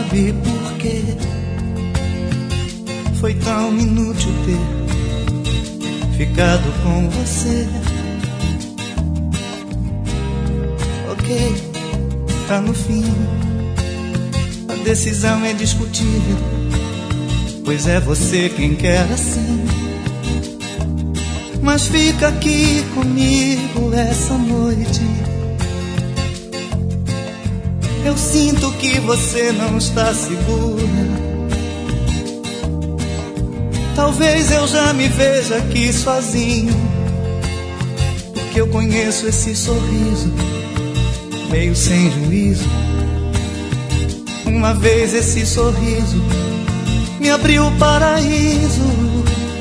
sabe por quê foi tão inútil ter ficado com você. Ok, tá no fim, a decisão é discutível, pois é você quem quer assim. Mas fica aqui comigo essa noite. Eu sinto que você não está segura. Talvez eu já me veja aqui sozinho, porque eu conheço esse sorriso meio sem juízo. Uma vez esse sorriso me abriu o paraíso.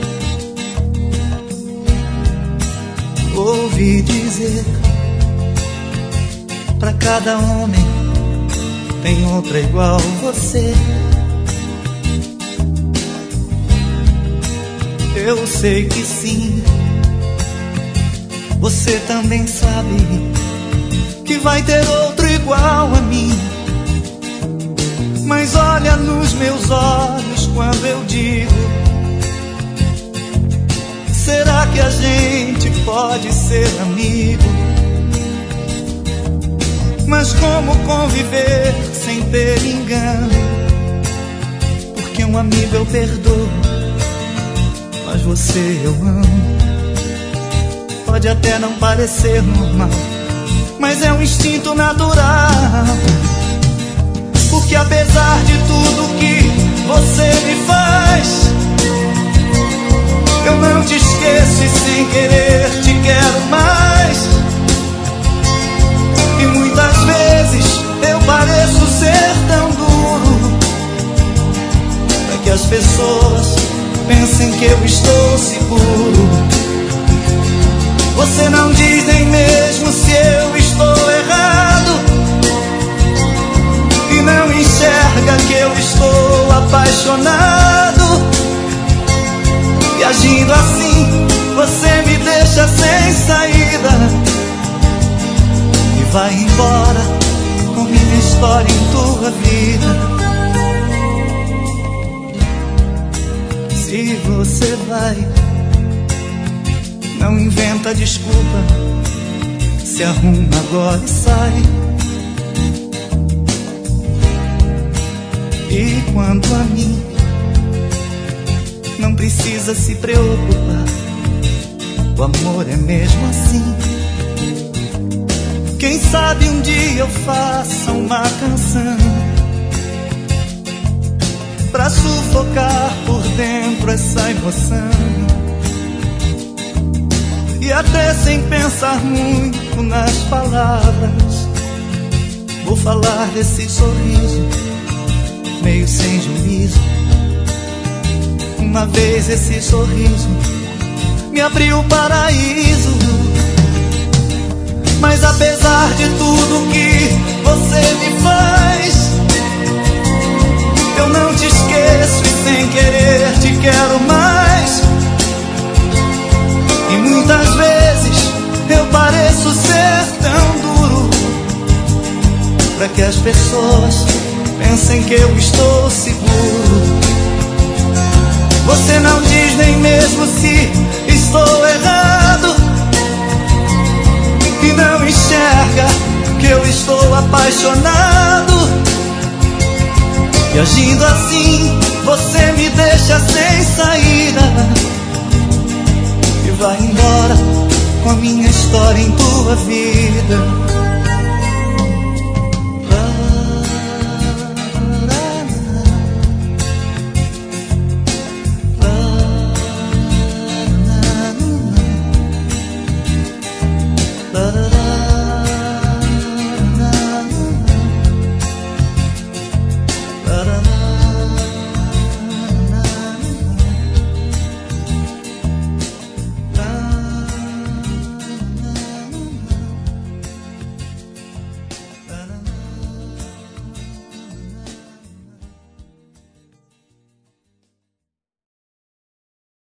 Ouvi dizer, pra cada homem tem outra igual você. Eu sei que sim, você também sabe que vai ter outro igual a mim. Mas olha nos meus olhos quando eu digo: será que a gente pode ser amigo? Mas como conviver sem ter engano? Porque um amigo eu perdoo, mas você eu amo. Pode até não parecer normal, mas é um instinto natural. Porque apesar de tudo que você me faz, eu não te esqueço e sem querer te quero mais. E muitas vezes eu pareço ser tão duro, para que as pessoas pensem que eu estou seguro. Você não diz nem mesmo se eu estou errado, e não enxerga que eu estou apaixonado. E agindo assim, você me deixa sem saída e vai embora com minha história em tua vida. Se você vai, não inventa desculpa, se arruma agora e sai. E quanto a mim, não precisa se preocupar, o amor é mesmo assim. Quem sabe um dia eu faça uma canção pra sufocar por dentro essa emoção. E até sem pensar muito nas palavras, vou falar desse sorriso meio sem juízo. Uma vez esse sorriso me abriu o paraíso. Mas apesar de tudo que você me faz, eu não te esqueço e sem querer te quero mais. E muitas vezes eu pareço ser tão duro, para que as pessoas pensem que eu estou seguro. Você não diz nem mesmo se estou errado, e não enxerga que eu estou apaixonado. E agindo assim, você me deixa sem saída e vai embora com a minha história em tua vida.